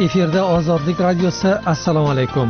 Efirda Ozodlik radiosi. Assalomu alaykum.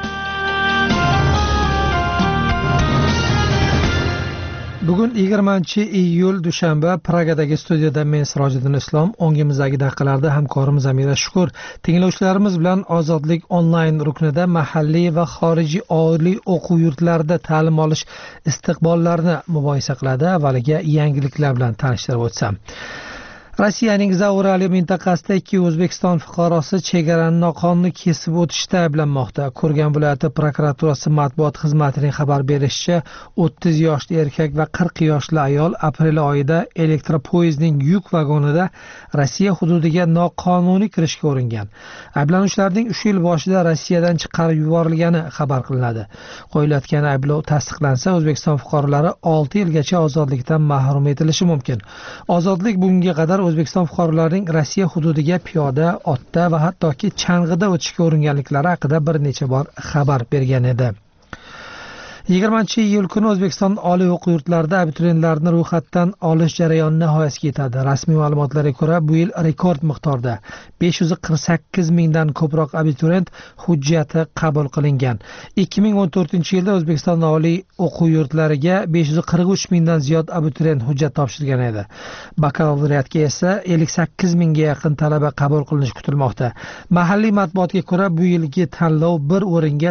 Bugun 20-iyul dushanba. Pragadagi studiyada men Sirojiddin Islom, o'ngimizdagi daqiqalarda hamkorimiz Amira Shukur. Tinglovchilarimiz bilan Ozodlik onlayn ruknida mahalliy va xorijiy oliy o'quv yurtlarida ta'lim olish istiqbollarini mubohisa qiladi. Avvaliga yangiliklar bilan tanishtirib o'tsam. Rossiyaning Zaurali mintaqasida 2 O'zbekiston fuqarosi chegarani noqonuniy kesib o'tishda ayblanmoqda. Kurgan viloyati prokuraturasi matbuot xizmatining xabar berishicha, 30 yoshli erkak va 40 yoshli ayol aprel oyida elektropoyezdning yuk vagonida Rossiya hududiga noqonuniy kirishga uringan. Ayblanuvchilarning 3 yil boshida Rossiyadan chiqarib yuborilgani xabar qilinadi. Qo'yilayotgan ayblov tasdiqlansa, O'zbekiston fuqarolari 6 yilgacha ozodlikdan mahrum etilishi mumkin. Ozodlik bunga qadar O'zbekiston fuqarolarining Rossiya hududiga piyoda, otda va hattoki chang'ida o'tishga uringanliklari haqida bir necha bor xabar bergan edi. 20-iyul kuni O'zbekiston oliy o'quv yurtlarida abituriyentlarni ro'yxatdan olish jarayoni nihoyasiga yetadi. Rasmiy ma'lumotlarga ko'ra, bu yil rekord miqdorda 548 mingdan ko'proq abituriyent hujjati qabul qilingan. 2014-yilda O'zbekiston oliy o'quv yurtlariga 543 mingdan ziyod abituriyent hujjat topshirgan edi. Bakalavriatga esa 58 mingga yaqin talaba qabul qilinishi kutilmoqda. Mahalliy matbuotga ko'ra, bu yilgi tanlov bir o'ringa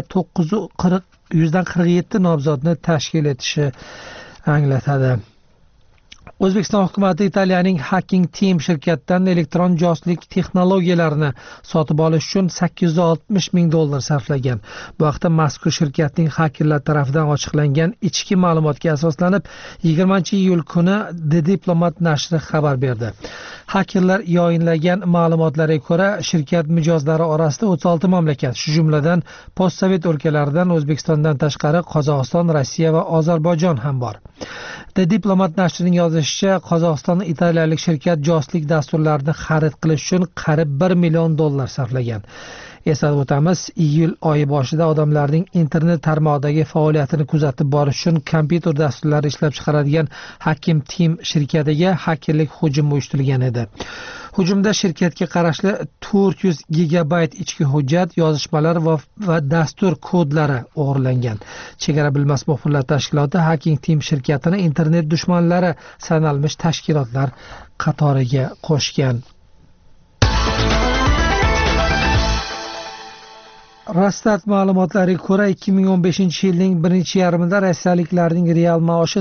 147 nomzodni tashkil etishi anglatadi. O'zbekiston hukumati Italiyaning Hacking Team shirkatidan elektron josuslik texnologiyalarini sotib olish uchun $860 ming sarflagan. Bu haqda mazkur shirkatning xakerlar tomonidan ochiqlangan ichki ma'lumotga asoslanib 20-iyul kuni The Diplomat nashri xabar berdi. Hakerlar yoyinlagan ma'lumotlarga ko'ra, shirkat mijozlari orasida 36 mamlakat, shu jumladan postsovet o'lkalaridan O'zbekistondan tashqari Qozog'iston, Rossiya va Ozarbayjon ham bor. The Diplomat nashrining yozishicha, Qozog'iston italiyalik shirkat josuslik dasturlarini xarid qilish uchun qariyb $1 million sarflagan. Eslatib o'tamiz, iyul oyi boshida odamlarning internet tarmog'idagi faoliyatini kuzatib borish uchun kompyuter dasturlari ishlab chiqaradigan Hacking Team shirkatiga hakerlik hujumi uyushtirilgan edi. Hujumda shirkatga qarashli 400 gigabayt ichki hujjat, yozishmalar va dastur kodlari o'g'irlangan. Chegara bilmas muxbirlar tashkiloti Hacking Team shirkatini internet dushmanlari sanalmish tashkilotlar qatoriga qo'shgan. Rastat ma'lumotlariga ko'ra, 2015-yilning birinchi yarmida rossiyaliklarning real maoshi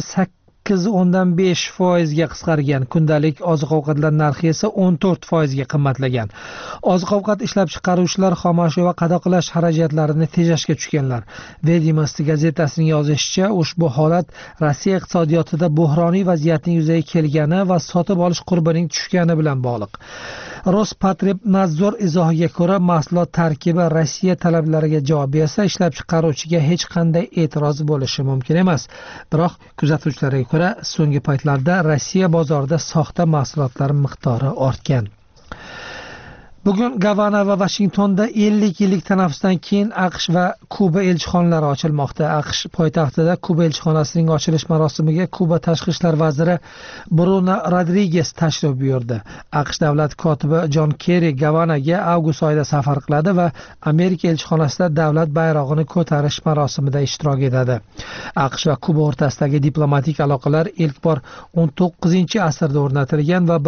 8.5% ga qisqargan. Kundalik oziq-ovqatlar narxi esa 14% ga qimmatlagan. Oziq-ovqat ishlab chiqaruvchilar xomashyo va qadoqlash xarajatlarini tejashga tushganlar. Vedomosti gazetasining yozishicha, ushbu holat Rossiya iqtisodiyotida buhroniy vaziyatning yuzaga kelgani va sotib olish qurbining tushgani bilan bog'liq. Rospotrebnadzor izohiga ko'ra, mahsulot tarkibi Rossiya talablariga javob bersa, ishlab chiqaruvchiga hech qanday e'tiroz bo'lishi mumkin emas. Biroq kuzatuvchilarga ko'ra, so'nggi paytlarda Rossiya bozorida soxta mahsulotlar miqdori ortgan. Bugun Gavana va Washingtonda 50 yillik tanaffusdan keyin AQSh va Kuba elchixonalari ochilmoqda. AQSh poytaxtida Kuba elchixonasining ochilish marosimiga Kuba tashqi ishlar vaziri Bruno Rodriguez tashrif buyurdi. AQSh davlat kotibi John Kerry Gavanaga avgust oyida safar qiladi va Amerika elchixonasida davlat bayrog'ini ko'tarish marosimida ishtirok etadi. AQSh va Kuba o'rtasidagi diplomatik aloqalar ilk bor 19-asrda o'rnatilgan va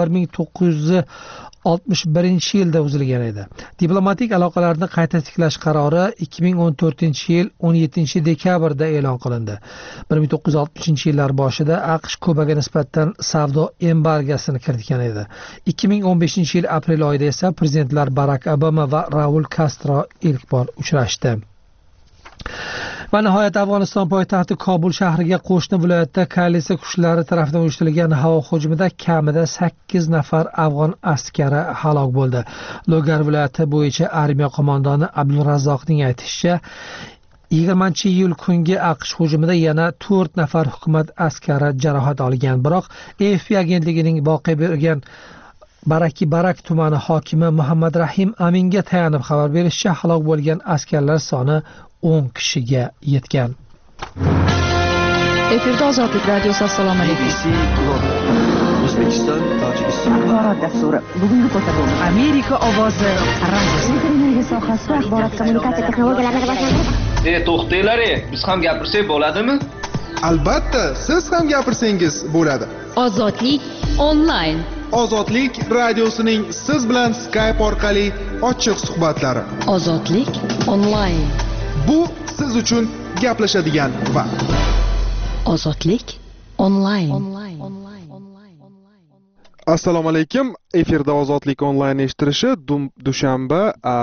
1961-yilda uzilgan edi. Diplomatik aloqalarni qayta tiklash qarori 2014-yil 17-dekabrda e'lon qilindi. 1960-yillar boshida AQSh Kubaga nisbatan savdo embargosini kiritgan edi. 2015-yil aprel oyida esa prezidentlar Barack Obama va Raul Castro ilk bor uchrashdi. Va nihoyat Afg'oniston poytaxti Kobul shahriga qo'shni viloyatda koalitsiya kuchlari tomonidan uyushtirilgan havo hujumida kamida 8 nafar afg'on askari halok bo'ldi. Logar viloyati bo'yicha armiya qo'mondoni Abdulrazzoqning aytishicha, 20-iyul kungi AQSh hujumida yana 4 nafar hukumat askari jarohat olgan. Biroq AFP agentligining voqea bergan Barak tumani hokimi Muhammad Rahim Aminga tayanib xabar berishicha, halok bo'lgan askarlar soni 10 kishiga yetgan. Efirda Ozodlik radiosi. Assalomu alaykum. O'zbekiston, Tojikiston. Axborot dasturi. Bugungi ko'rsatuvimiz Amerika ovozi radiosi. Televiziya sohasida axborot kommunikatsiya texnologiyalarini rivojlantirish. To'xtanglar, biz ham gapirsak bo'ladimi? Albatta, siz ham gapirsangiz bo'ladi. Ozodlik onlayn. Ozodlik radiosining siz bilan Skype orqali ochiq suhbatlari. Ozodlik onlayn. Bu siz uchun gaplashadigan vaqt. Ozodlik onlayn. Assalomu alaykum. Efirda Ozodlik onlayn eshittirishi dushanba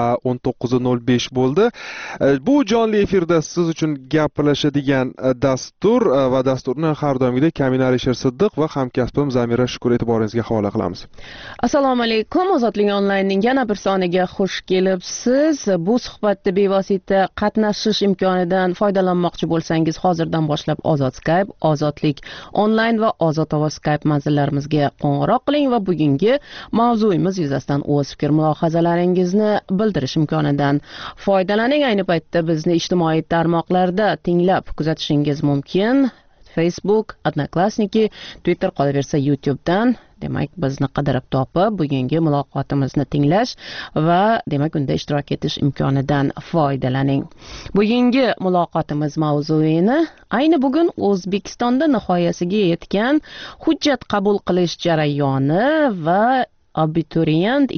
19:05 bo'ldi. Bu jonli efirda siz uchun gaplashadigan dastur va dasturni har doimgidek Kamina Alisher Siddiq va hamkasbim Zamira Shukur e'tiboringizga havola qilamiz. Assalomu alaykum. Ozodlik onlaynning yana bir soniga xush kelibsiz. Bu suhbatda bevosita qatnashish imkonidan foydalanmoqchi bo'lsangiz, hozirdan boshlab Ozod Skype, Ozodlik onlayn va Ozod ovoz Skype manzillarimizga qo'ng'iroq qiling va bugungi mavzuyimiz yuzasidan o'z fikr mulohazalaringizni bildirish imkonidan foydalaning. Ayni paytda bizni ijtimoiy tarmoqlarda tinglab kuzatishingiz mumkin. Facebook, Odnoklassniki, Twitter, qolaversa YouTube'dan. Demak, bizni qidirib topib, bugungi muloqotimizni tinglash va demak unda ishtirok etish imkonidan foydalaning. Bugungi muloqotimiz mavzuini ayni bugun O'zbekistonda nihoyasiga yetgan hujjat qabul qilish jarayoni va abituriyent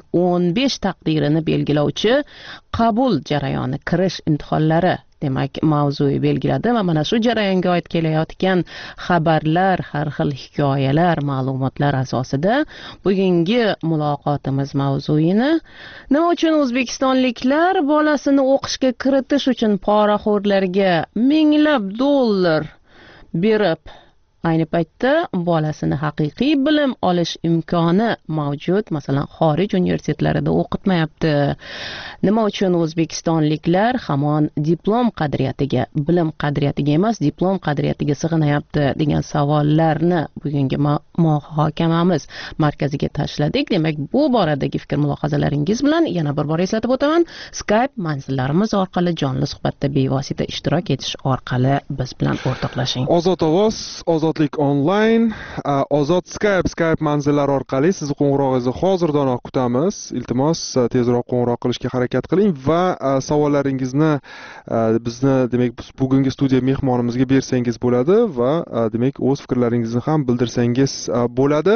2015 taqdirini belgilovchi qabul jarayoni, kirish imtihonlari demak mavzui belgiladi va mana shu jarayonga oid kelayotgan xabarlar, har xil hikoyalar, ma'lumotlar asosida bugungi muloqotimiz mavzuini nima uchun o'zbekistonliklar bolasini o'qishga kiritish uchun poraxo'rlarga minglab dollar berib ayni paytda bolasini haqiqiy bilim olish imkoni mavjud, masalan, xorij universitetlarida o'qitmayapti. Nima uchun o'zbekistonliklar hamon diplom qadriyatiga, bilim qadriyatiga emas, diplom qadriyatiga sig'inayapti degan savollarni bugungi muhokamamiz markaziga tashladik. Demak, bu boradagi fikr mulohazalaringiz bilan yana bir bor eslatib o'taman, Skype manzillarimiz orqali jonli suhbatda bevosita ishtirok etish orqali biz bilan o'rtoqlashing. Ozod ovoz, Ozodlik onlayn, Ozod Skype manzillari orqali sizni qo'ng'irog'ingizni hozirdanoq kutamiz. Iltimos, tezroq qo'ng'iroq qilishga harakat qiling va savollaringizni bizni demak bugungi studiya mehmonimizga bersangiz bo'ladi va demak o'z fikrlaringizni ham bildirsangiz bo'ladi.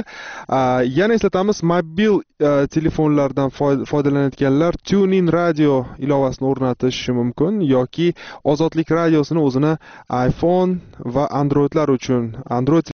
Yana eslatamiz, mobil telefonlardan foydalanayotganlar TuneIn radio ilovasini o'rnatishi mumkin yoki Ozodlik radiosini o'zini iPhone va Androidlar uchun Android